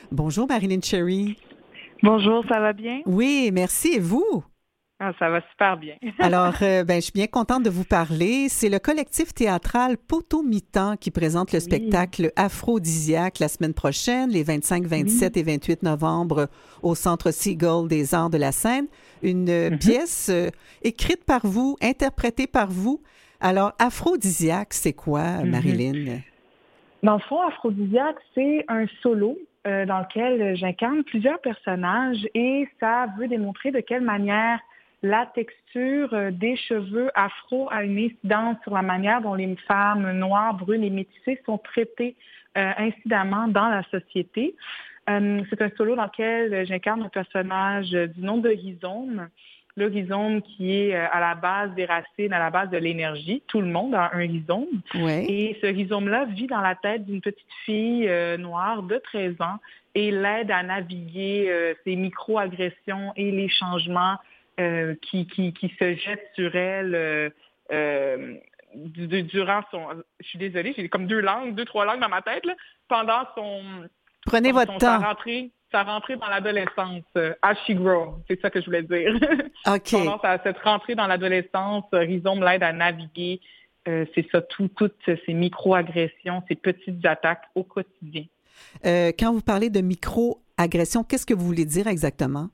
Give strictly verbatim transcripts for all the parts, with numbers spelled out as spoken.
Bonjour Marilyn Cherry. Bonjour, ça va bien? Oui, merci. Et vous? Ah, ça va super bien. Alors, euh, ben, je suis bien contente de vous parler. C'est le collectif théâtral Poteau Mi-temps qui présente le Oui, spectacle Aphrodisiaque la semaine prochaine, les vingt-cinq, oui. vingt-sept et vingt-huit novembre au Centre Seagull des Arts de la Seine. Une euh, Mhm, pièce euh, écrite par vous, interprétée par vous. Alors, Aphrodisiaque, c'est quoi, mhm. Marilyn? Dans le fond, Aphrodisiaque, c'est un solo euh, dans lequel j'incarne plusieurs personnages et ça veut démontrer de quelle manière la texture euh, des cheveux afro a une incidence sur la manière dont les femmes noires, brunes et métissées sont traitées euh, incidemment dans la société. Euh, c'est un solo dans lequel j'incarne un personnage euh, du nom de Rhizome. Le rhizome qui est euh, à la base des racines, à la base de l'énergie. Tout le monde a un rhizome. Oui. Et ce rhizome-là vit dans la tête d'une petite fille euh, noire de treize ans et l'aide à naviguer euh, ces micro-agressions et les changements euh, qui, qui, qui se jettent sur elle euh, euh, du- du- durant son... Je suis désolée, j'ai comme deux langues, deux, trois langues dans ma tête, là, pendant son, Prenez son, votre son- sa temps. rentrée, sa rentrée dans l'adolescence, euh, as she grows, c'est ça que je voulais dire. OK. Pendant sa- cette rentrée dans l'adolescence, euh, Rhizome l'aide à naviguer, euh, c'est ça, tout, toutes ces micro-agressions, ces petites attaques au quotidien. Euh, quand vous parlez de micro-agression, qu'est-ce que vous voulez dire exactement?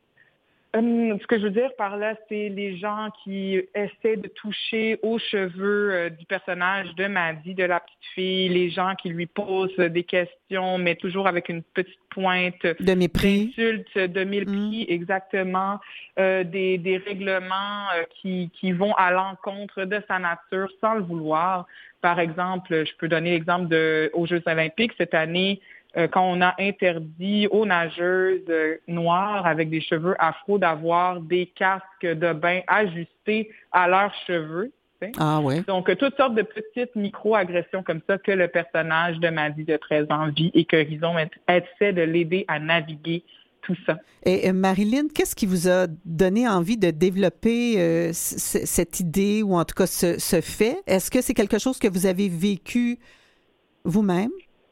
Hum, ce que je veux dire par là, c'est les gens qui essaient de toucher aux cheveux euh, du personnage de Maddie, de la petite fille, les gens qui lui posent des questions, mais toujours avec une petite pointe De mépris? d'insultes, de Hmm. mépris, exactement, euh, des, des règlements euh, qui, qui vont à l'encontre de sa nature sans le vouloir. Par exemple, je peux donner l'exemple de aux Jeux olympiques cette année, euh, quand on a interdit aux nageuses euh, noires avec des cheveux afro d'avoir des casques de bain ajustés à leurs cheveux. Tu sais. Ah oui. Donc, euh, toutes sortes de petites micro-agressions comme ça que le personnage de Maddie de treize ans vit et que Rhizome essaie de l'aider à naviguer tout ça. Et euh, Marilyn, qu'est-ce qui vous a donné envie de développer euh, c- c- cette idée ou en tout cas ce, ce fait? Est-ce que c'est quelque chose que vous avez vécu vous-même?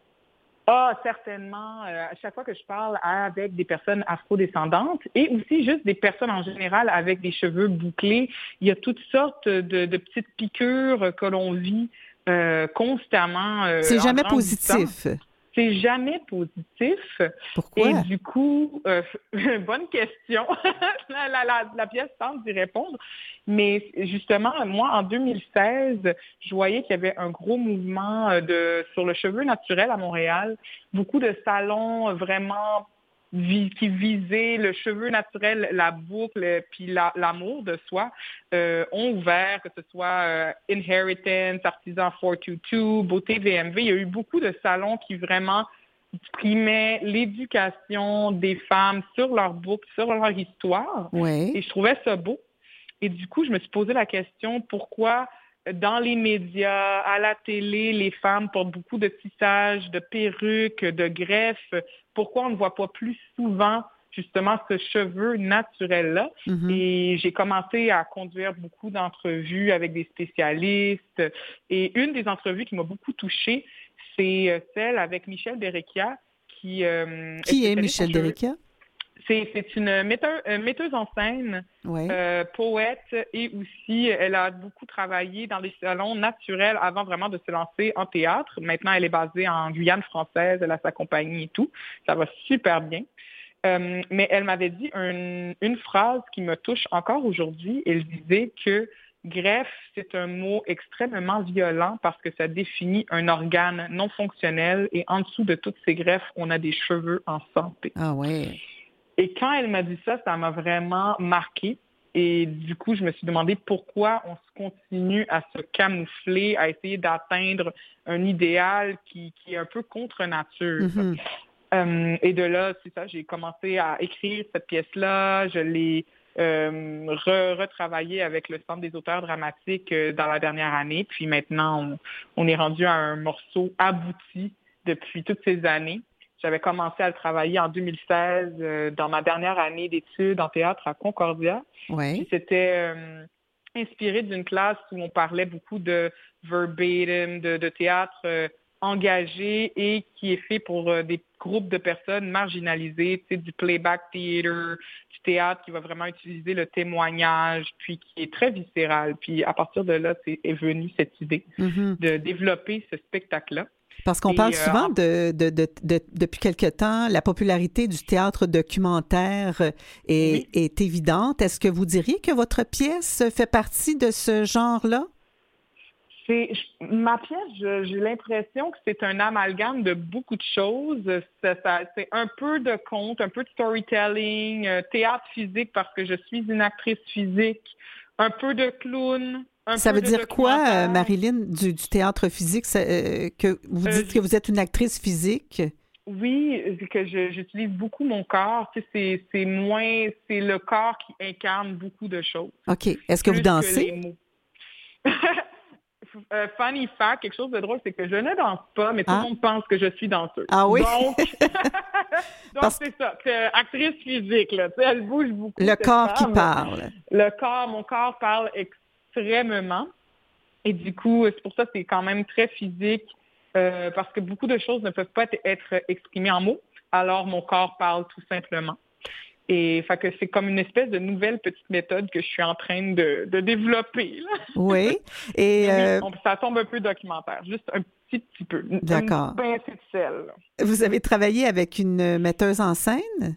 Ah, certainement. Euh, à chaque fois que je parle avec des personnes afrodescendantes et aussi juste des personnes en général avec des cheveux bouclés, il y a toutes sortes de, de petites piqûres que l'on vit euh, constamment euh, C'est en jamais grandissant. positif. C'est jamais positif. Et Pourquoi? du coup, euh, bonne question. la, la, la, la pièce tente d'y répondre. Mais justement, moi, en deux mille seize, je voyais qu'il y avait un gros mouvement euh, de, sur le cheveu naturel à Montréal. Beaucoup de salons euh, vraiment vi- qui visaient le cheveu naturel, la boucle, puis la- l'amour de soi, euh, ont ouvert, que ce soit euh, Inheritance, Artisan quatre cent vingt-deux, Beauté V M V. Il y a eu beaucoup de salons qui vraiment primaient l'éducation des femmes sur leur boucle, sur leur histoire. Et Oui. je trouvais ça beau. Et du coup, je me suis posé la question, pourquoi dans les médias, à la télé, les femmes portent beaucoup de tissages, de perruques, de greffes. Pourquoi on ne voit pas plus souvent justement ce cheveu naturel-là? Mhm. Et j'ai commencé à conduire beaucoup d'entrevues avec des spécialistes. Et une des entrevues qui m'a beaucoup touchée, c'est celle avec Michel Derrikia, qui euh, est Qui est spécialiste en Michel cheveux. Derrica? C'est, c'est une metteur- euh, metteuse en scène, Oui. euh, poète et aussi elle a beaucoup travaillé dans les salons naturels avant vraiment de se lancer en théâtre. Maintenant, elle est basée en Guyane française, elle a sa compagnie et tout. Ça va super bien. Euh, mais elle m'avait dit un- une phrase qui me touche encore aujourd'hui. Elle disait que greffe, c'est un mot extrêmement violent parce que ça définit un organe non fonctionnel et en dessous de toutes ces greffes, on a des cheveux en santé. Ah oui. Et quand elle m'a dit ça, ça m'a vraiment marqué. Et du coup, je me suis demandé pourquoi on se continue à se camoufler, à essayer d'atteindre un idéal qui, qui est un peu contre nature. Mhm. Euh, et de là, c'est ça, j'ai commencé à écrire cette pièce-là. Je l'ai euh, re- retravaillée avec le Centre des auteurs dramatiques euh, dans la dernière année. Puis maintenant, on, on est rendu à un morceau abouti depuis toutes ces années. J'avais commencé à le travailler en deux mille seize euh, dans ma dernière année d'études en théâtre à Concordia. Puis Oui. c'était euh, inspiré d'une classe où on parlait beaucoup de verbatim, de, de théâtre euh, engagé et qui est fait pour euh, des groupes de personnes marginalisées, tu sais, du playback theater, du théâtre qui va vraiment utiliser le témoignage, puis qui est très viscéral. Puis à partir de là, c'est, est venue cette idée Mm-hmm. de développer ce spectacle-là. Parce qu'on Et, parle euh, souvent en- de, de, de, de- depuis quelque temps, la popularité du théâtre documentaire est, oui, est évidente. Est-ce que vous diriez que votre pièce fait partie de ce genre-là? c'est je- ma pièce, je- j'ai l'impression que c'est un amalgame de beaucoup de choses. Ça- ça- c'est un peu de conte, un peu de storytelling, euh, théâtre physique parce que je suis une actrice physique, un peu de clown, un Ça peu veut de dire quoi, euh, documentaire. Marilyn, du, du théâtre physique, ça, euh, que vous Euh, dites que vous êtes une actrice physique? Oui, c'est que je- j'utilise beaucoup mon corps. Tu sais, c'est, c'est moins, c'est le corps qui incarne beaucoup de choses, OK. Est-ce que vous plus que dansez? les mots. Euh, funny fact, quelque chose de drôle, c'est que je ne danse pas, mais tout le Ah, monde pense que je suis danseuse. ah oui? Donc, donc Parce que c'est ça. C'est actrice physique, là. Tu sais, elle bouge beaucoup, le cette corps qui femme. parle. Le corps, mon corps parle extrêmement. Et du coup, c'est pour ça que c'est quand même très physique, euh, parce que beaucoup de choses ne peuvent pas être exprimées en mots. Alors, mon corps parle tout simplement. Et fait que c'est comme une espèce de nouvelle petite méthode que je suis en train de, de développer, là. Oui. Et Mais oui, euh, on- ça tombe un peu documentaire, juste un petit, petit peu. Une, une d'accord. pincée de sel, là. Vous avez travaillé avec une metteuse en scène,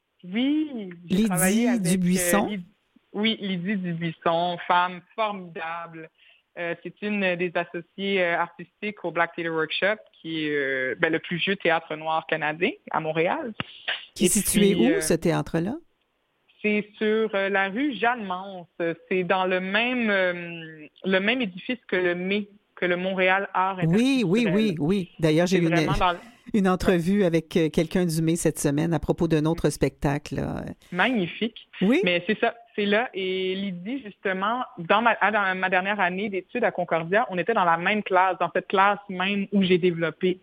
Oui, j'ai travaillé Lydie avec euh, Dubuisson. Lyd- oui, Lydie Dubuisson, femme formidable. Euh, c'est une des associées euh, artistiques au Black Theatre Workshop, qui est euh, ben, le plus vieux théâtre noir canadien à Montréal. Qui est Et situé puis, où, euh, ce théâtre-là? c'est sur euh, la rue Jeanne-Mance. C'est dans le même, euh, le même édifice que le M E, que le Montréal Art Oui, oui, Interculturel. oui, oui. D'ailleurs, j'ai C'est eu une, vraiment dans le... une Ouais, entrevue avec euh, quelqu'un du M E cette semaine à propos d'un autre spectacle, là. magnifique. Oui? Mais c'est ça, c'est là. Et Lydie, justement, dans ma, ah, dans ma dernière année d'études à Concordia, on était dans la même classe, dans cette classe même où j'ai développé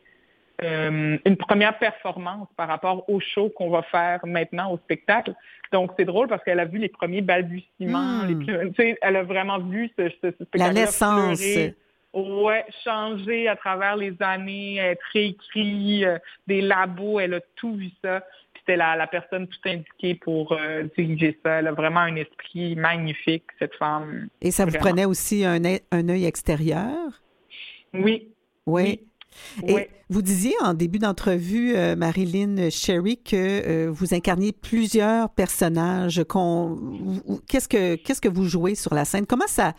euh, une première performance par rapport au show qu'on va faire maintenant au spectacle. Donc, c'est drôle parce qu'elle a vu les premiers balbutiements, les, Hmm. tu sais, elle a vraiment vu ce, ce, ce La spectacle-là naissance. fleurir, ouais, changer à travers les années, être réécrit, euh, des labos, elle a tout vu ça. Puis c'était la, la personne tout indiquée pour euh, diriger ça. Elle a vraiment un esprit magnifique, cette femme, Et ça vous vraiment. prenait aussi un, œil- un œil extérieur? Oui, Oui. oui, Et oui. vous disiez en début d'entrevue, euh, Marilyn Sherry, que euh, vous incarniez plusieurs personnages. Qu'on, vous- qu'est-ce que qu'est-ce que vous jouez sur la scène? Comment ça,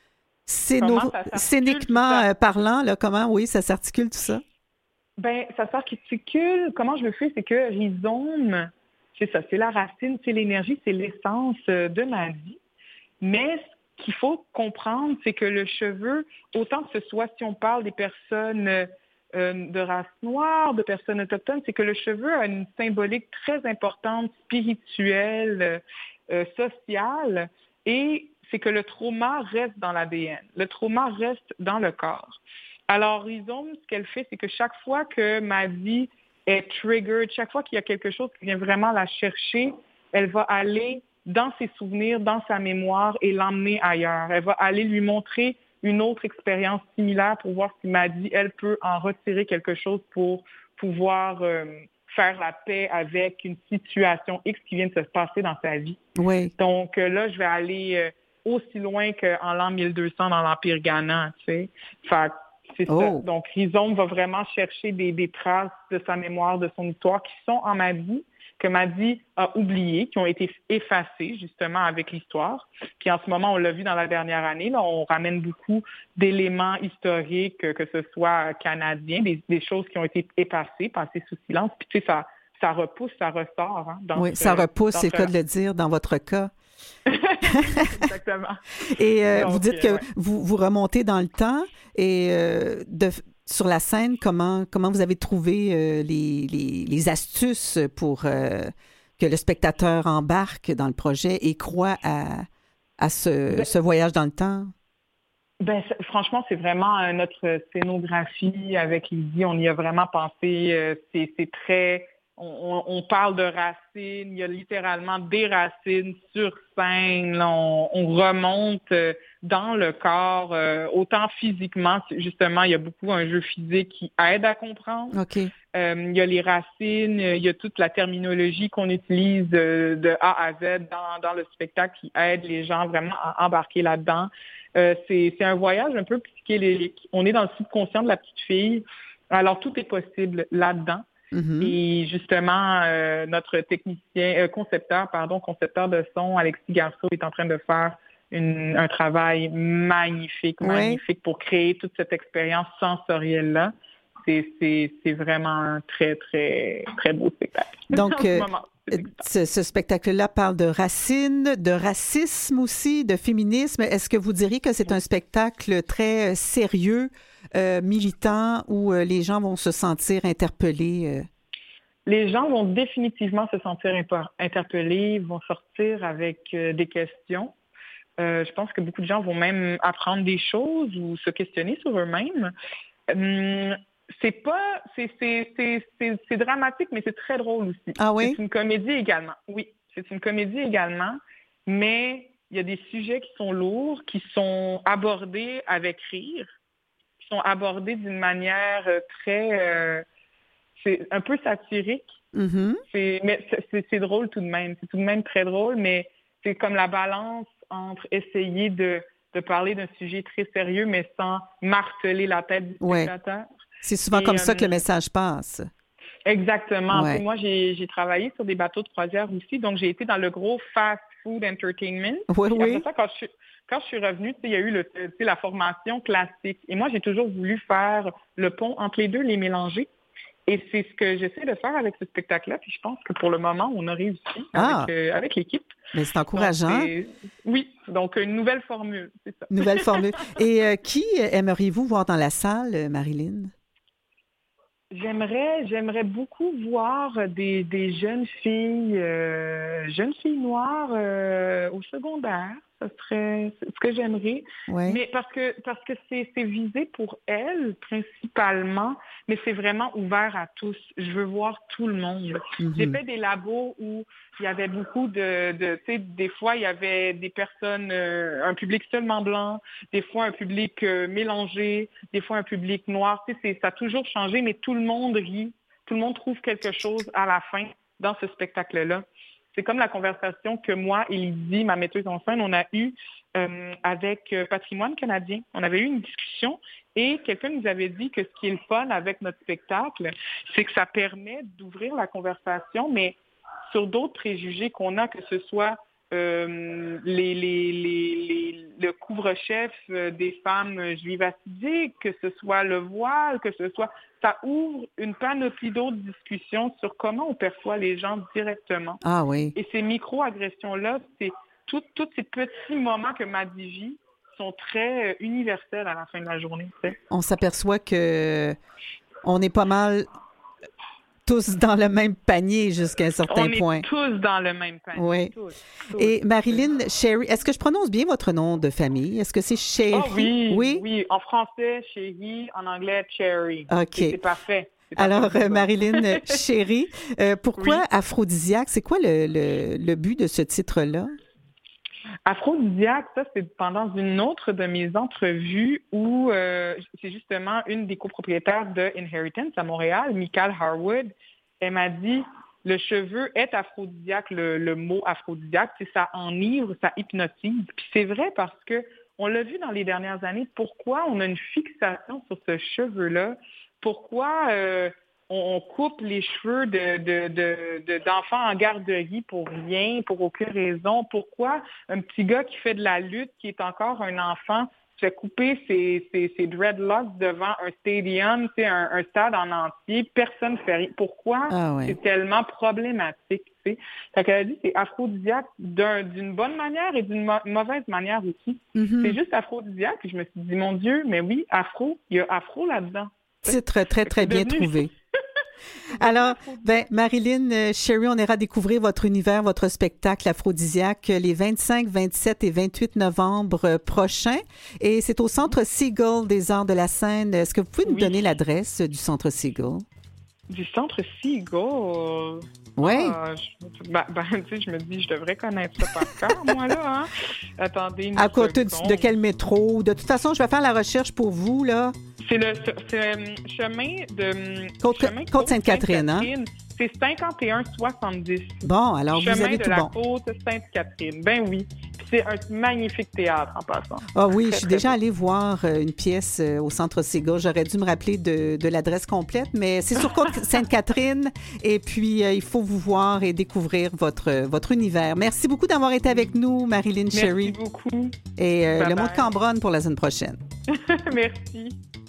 Comment scéno- ça s'articule, tout scéniquement ça? euh, parlant, là, comment, oui, ça s'articule tout ça? Ben, ça s'articule. Comment je le fais, c'est que rhizome, c'est ça, c'est la racine, c'est l'énergie, c'est l'essence euh, de ma vie. Mais ce qu'il faut comprendre, c'est que le cheveu, autant que ce soit si on parle des personnes euh, euh, de race noire, de personnes autochtones, c'est que le cheveu a une symbolique très importante, spirituelle, euh, euh, sociale, et c'est que le trauma reste dans l'A D N. Le trauma reste dans le corps. Alors, Rhizome, ce qu'elle fait, c'est que chaque fois que ma vie est triggered, chaque fois qu'il y a quelque chose qui vient vraiment la chercher, elle va aller dans ses souvenirs, dans sa mémoire et l'emmener ailleurs. Elle va aller lui montrer une autre expérience similaire pour voir si ma vie, elle, peut en retirer quelque chose pour pouvoir euh, faire la paix avec une situation X qui vient de se passer dans sa vie. Oui. Donc euh, là, je vais aller euh, aussi loin qu'en l'an mille deux cents dans l'Empire Ghana, tu sais. Fait que c'est ça. Oh, Donc, Rhizome va vraiment chercher des, des traces de sa mémoire, de son histoire qui sont en ma vie, que ma vie a oubliées, qui ont été effacées justement avec l'histoire. Puis en ce moment, on l'a vu dans la dernière année, là, on ramène beaucoup d'éléments historiques, que ce soit canadiens, des, des choses qui ont été effacées, passées sous silence. Puis tu sais, ça, ça repousse, ça ressort hein, dans oui, ce, ça repousse, dans c'est ce- le cas de le dire dans votre cas. Exactement. Et euh, Donc, vous dites euh, que ouais. vous, vous remontez dans le temps et euh, de, sur la scène, comment, comment vous avez trouvé euh, les, les, les astuces pour euh, que le spectateur embarque dans le projet et croit à, à ce, Ben, ce voyage dans le temps? Ben, c'est- franchement, c'est vraiment euh, notre scénographie avec Lydie. On y a vraiment pensé. euh, c'est, c'est très on, on parle de racines, il y a littéralement des racines sur scène, là, on, on remonte dans le corps, euh, autant physiquement, justement, il y a beaucoup un jeu physique qui aide à comprendre. OK. Euh, il y a les racines, il y a toute la terminologie qu'on utilise de, de A à Z dans, dans le spectacle qui aide les gens vraiment à embarquer là-dedans. Euh, c'est, c'est un voyage un peu psychédélique. On est dans le subconscient de la petite fille, alors tout est possible là-dedans. Mm-hmm. Et justement, euh, notre technicien, euh, concepteur, pardon, concepteur de son, Alexis Garceau, est en train de faire une, un travail magnifique, oui. magnifique pour créer toute cette expérience sensorielle-là. C'est, c'est, c'est vraiment un très, très, très beau spectacle. Donc, euh, ce, ce spectacle-là parle de racines, de racisme aussi, de féminisme. Est-ce que vous diriez que c'est un spectacle très sérieux, euh, militant, où euh, les gens vont se sentir interpellés? Euh? Les gens vont définitivement se sentir interpellés, vont sortir avec euh, des questions. Euh, je pense que beaucoup de gens vont même apprendre des choses ou se questionner sur eux-mêmes. Hum, C'est pas, c'est, c'est, c'est, c'est, c'est dramatique, mais c'est très drôle aussi. Ah oui? C'est une comédie également. Oui, c'est une comédie également, mais il y a des sujets qui sont lourds, qui sont abordés avec rire, qui sont abordés d'une manière très, euh, c'est un peu satirique. Mm-hmm. C'est, mais c'est, c'est, c'est drôle tout de même. C'est tout de même très drôle, mais c'est comme la balance entre essayer de, de parler d'un sujet très sérieux, mais sans marteler la tête du spectateur. Ouais. C'est souvent et, comme ça que le message passe. Exactement. Ouais. Moi, j'ai, j'ai travaillé sur des bateaux de croisière aussi, donc j'ai été dans le gros fast food entertainment. Oui, et oui. Après ça, quand je suis, quand je suis revenue, il y a eu le, la formation classique. Et moi, j'ai toujours voulu faire le pont entre les deux, les mélanger. Et c'est ce que j'essaie de faire avec ce spectacle-là. Puis je pense que pour le moment, on a réussi ah. avec, euh, avec l'équipe. Mais c'est encourageant. Donc, c'est, oui, donc une nouvelle formule, c'est ça. Nouvelle formule. Et euh, qui aimeriez-vous voir dans la salle, Marilyn? J'aimerais, j'aimerais beaucoup voir des, des jeunes filles, euh, jeunes filles noires euh, au secondaire. Ce serait ce que j'aimerais. Ouais. Mais parce que parce que c'est, c'est visé pour elles principalement, mais c'est vraiment ouvert à tous. Je veux voir tout le monde. Mm-hmm. J'ai fait des labos où il y avait beaucoup de, de tu sais, des fois il y avait des personnes, euh, un public seulement blanc, des fois un public euh, mélangé, des fois un public noir. Tu sais, c'est, ça a toujours changé, mais tout le monde rit, tout le monde trouve quelque chose à la fin dans ce spectacle-là. C'est comme la conversation que moi et Lydie, ma metteuse en scène, on a eue euh, avec Patrimoine canadien. On avait eu une discussion et quelqu'un nous avait dit que ce qui est le fun avec notre spectacle, c'est que ça permet d'ouvrir la conversation, mais sur d'autres préjugés qu'on a, que ce soit euh, les, les, les, les, le couvre-chef des femmes juives assidiques, que ce soit le voile, que ce soit... Ça ouvre une panoplie d'autres discussions sur comment on perçoit les gens directement. Ah oui. Et ces micro-agressions-là, c'est tous ces petits moments que Maddie vit sont très universels à la fin de la journée. Tu sais. On s'aperçoit que on est pas mal tous dans le même panier jusqu'à un certain on point. On est tous dans le même panier. Oui. Tous, tous. Et Marilyn Sherry, est-ce que je prononce bien votre nom de famille? Est-ce que c'est Sherry? Oh oui, oui, oui. En français, Sherry. En anglais, Cherry. OK. C'est, c'est parfait. C'est Alors, parfait. euh, Marilyn Sherry, euh, pourquoi oui. Aphrodisiaque? C'est quoi le, le, le but de ce titre-là? Aphrodisiaque, ça, c'est pendant une autre de mes entrevues où euh, c'est justement une des copropriétaires de Inheritance à Montréal, Michael Harwood. Elle m'a dit, le cheveu est aphrodisiaque, le, le mot aphrodisiaque, c'est ça enivre, ça hypnotise. Puis c'est vrai parce que on l'a vu dans les dernières années, pourquoi on a une fixation sur ce cheveu-là, pourquoi euh, on, on coupe les cheveux de, de, de, de, d'enfants en garderie pour rien, pour aucune raison, pourquoi un petit gars qui fait de la lutte, qui est encore un enfant, se fait couper ses, ses, ses dreadlocks devant un stadium, c'est un, un stade en entier, personne ne fait rien. Pourquoi ah ouais. c'est tellement problématique? Fait qu'elle a dit c'est aphrodisiaque d'un, d'une bonne manière et d'une mo- mauvaise manière aussi. Mm-hmm. C'est juste aphrodisiaque. Puis je me suis dit, mon Dieu, mais oui, afro, il y a afro là-dedans. Titre très, très, très bien devenu... trouvé. Alors, ben, Marilyn euh, Sherry, on ira découvrir votre univers, votre spectacle aphrodisiaque les vingt-cinq, vingt-sept et vingt-huit novembre prochains. Et c'est au Centre Seagull des Arts de la Scène. Est-ce que vous pouvez nous oui. donner l'adresse du Centre Seagull? Du centre Seagull. Oui. Ah, je, ben, ben, tu sais, je me dis, je devrais connaître ça par cœur, moi, là. Hein? Attendez une À côté seconde. de quel métro? De toute façon, je vais faire la recherche pour vous, là. C'est le c'est, euh, chemin de... Côte, chemin Côte Sainte-Catherine, hein? C'est cinquante et un soixante-dix. Bon, alors chemin vous avez de tout la bon. Côte Sainte-Catherine. Ben oui. C'est un magnifique théâtre, en passant. Ah oui, Très, je suis très déjà beau. allée voir euh, une pièce euh, au Centre Séga. J'aurais dû me rappeler de, de l'adresse complète, mais c'est sur Côte Sainte-Catherine. Et puis, euh, il faut vous voir et découvrir votre, votre univers. Merci beaucoup d'avoir été avec nous, Marilyn Merci Sherry. beaucoup. Et euh, Bye le bye. mot de Cambronne pour la semaine prochaine. Merci.